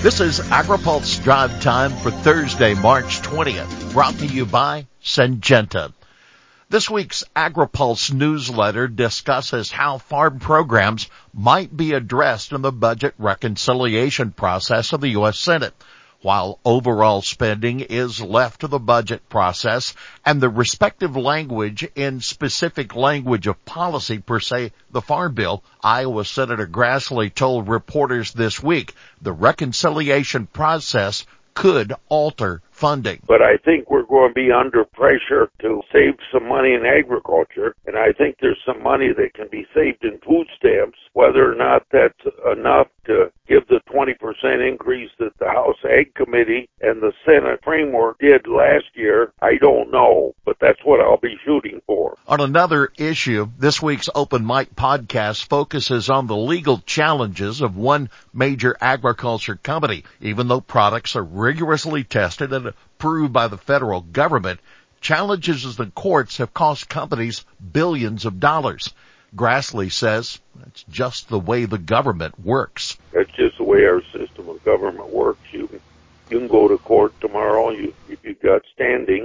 This is AgriPulse Drive Time for Thursday, March 20th, brought to you by Syngenta. This week's AgriPulse newsletter discusses how farm programs might be addressed in the budget reconciliation process of the U.S. Senate, while overall spending is left to the budget process and the respective language in specific language of policy per se, the Farm Bill. Iowa Senator Grassley told reporters this week the reconciliation process could alter funding. But I think we're going to be under pressure to save some money in agriculture, and I think there's some money that can be saved in food stamps. Whether or not that's enough to give the 20% increase that the House Ag Committee and the Senate framework did last year, I don't know, but that's what I'll be shooting for. On another issue, this week's Open Mic podcast focuses on the legal challenges of one major agriculture company. Even though products are rigorously tested and approved by the federal government, challenges in the courts have cost companies billions of dollars. Grassley says it's just the way the government works. That's just the way our system of government works. You can go to court tomorrow if you've got standing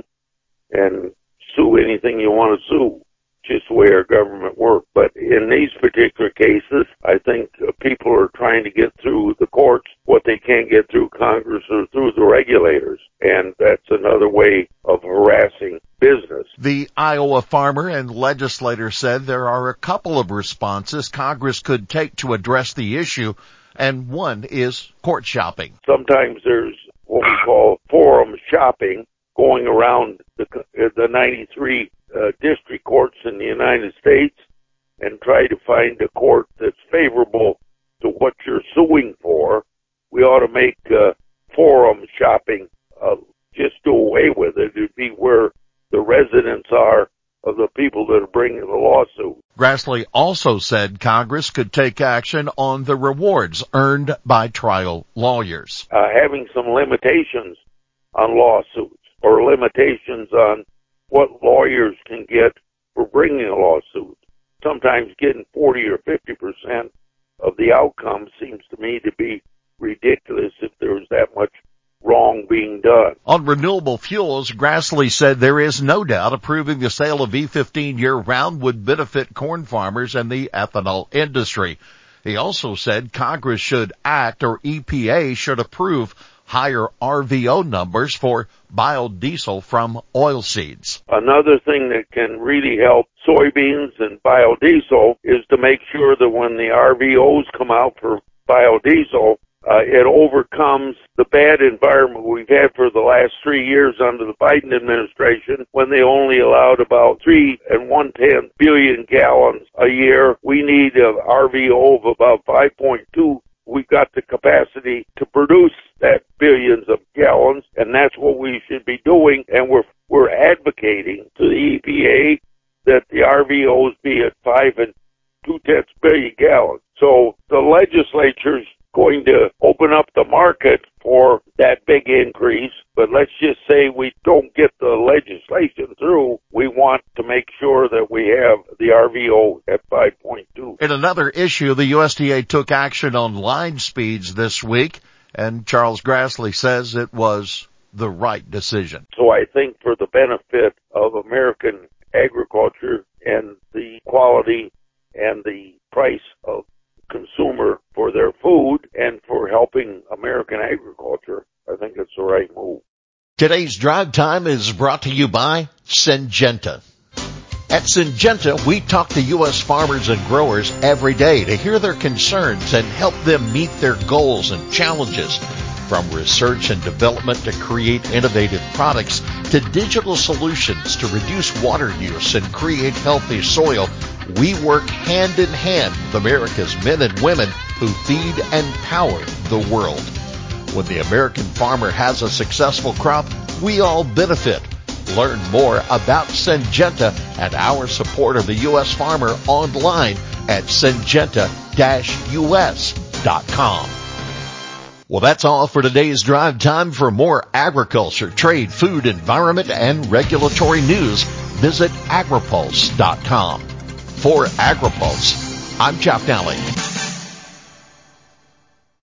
and sue anything you want to sue. Just the way our government works. But in these particular cases, I think people are trying to get through the courts what they can't get through Congress or through the regulators. And that's another way of harassing business. The Iowa farmer and legislator said there are a couple of responses Congress could take to address the issue, and one is court shopping. Sometimes there's what we call forum shopping going around the 93 district courts in the United States and try to find a court that's favorable to what you're suing for. We ought to make forum shopping, just do away with it. It'd be where the residents are of the people that are bringing the lawsuit. Grassley also said Congress could take action on the rewards earned by trial lawyers. Having some limitations on lawsuits or limitations on what lawyers can get for bringing a lawsuit. Sometimes getting 40 or 50% of the outcome seems to me to be ridiculous if there's that much wrong being done. On renewable fuels, Grassley said there is no doubt approving the sale of E15 year-round would benefit corn farmers and the ethanol industry. He also said Congress should act, or EPA should approve higher RVO numbers for biodiesel from oilseeds. Another thing that can really help soybeans and biodiesel is to make sure that when the RVOs come out for biodiesel, it overcomes the bad environment we've had for the last 3 years under the Biden administration when they only allowed about 3 1/10 billion gallons a year. We need an RVO of about 5.2. We've got the capacity to produce that billions of gallons, and that's what we should be doing. And we're advocating to the EPA that the RVOs be at 5 2/10 billion gallons. So the legislature's going to open up the market for that big increase, but let's just say we don't get the legislation through. We want to make sure that we have the RVO at 5.2. In another issue, the USDA took action on line speeds this week, and Charles Grassley says it was the right decision. So I think for the benefit of American agriculture and the quality and the price of consumer for their food and for helping American agriculture, I think it's the right move. Today's Drive Time is brought to you by Syngenta. At Syngenta, we talk to U.S. farmers and growers every day to hear their concerns and help them meet their goals and challenges. From research and development to create innovative products to digital solutions to reduce water use and create healthy soil, we work hand in hand with America's men and women who feed and power the world. When the American farmer has a successful crop, we all benefit. Learn more about Syngenta and our support of the U.S. farmer online at syngenta-us.com. Well, that's all for today's Drive Time. For more agriculture, trade, food, environment, and regulatory news, visit agripulse.com. For AgriPulse, I'm Jeff Daly.